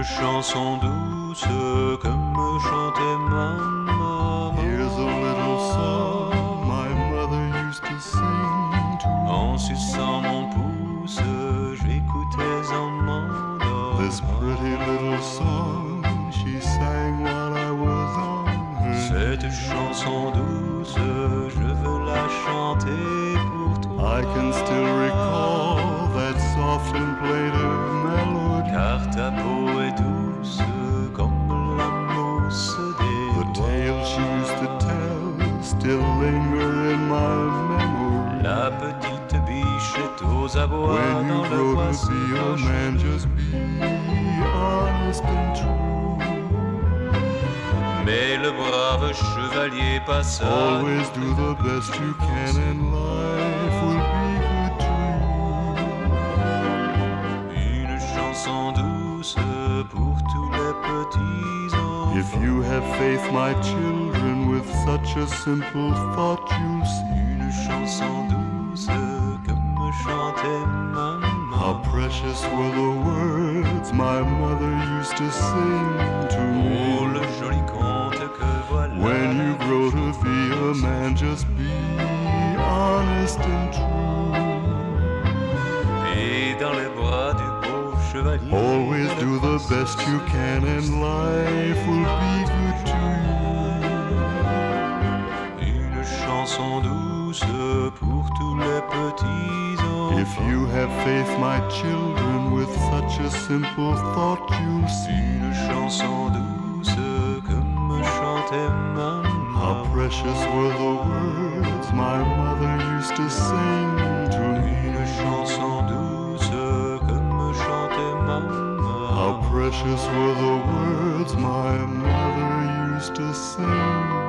chanson douce comme me chantait ma maman. Here's a little song my mother used to sing to me. En suçant mon pouce, j'écoutais en m'endormant. This pretty little song she sang while I was on her Cette knee. chanson douce, je veux la chanter pour toi. I can still recall that soft and plaintive melody. Car ta peau est douce comme la mousse des The doigts. tales she used to tell still linger in my memory. La petite bichette aux abois When dans you le grow bois to be a s'approche. man, just be honest and true. Mais le brave chevalier passa. Always do the best you can and life will be good to Une chanson douce pour tous les petits enfants. you. If you have faith, my children, with such a simple thought you'll see Une chanson douce comme me chantait maman. how precious were the words my mother used to sing to Oh, me. le joli conte que voilà. When you grow to be a man, just be honest and true. Et dans les bras du beau chevalier. Always do the best you can and life will be good to you. Une chanson douce pour tous les petits enfants. If you have faith, my children, with such a simple thought you'll see Une chanson douce comme me chantait maman. how precious were the words my mother used to sing to me. Une chanson douce comme me chantait maman. How precious were the words my mother used to sing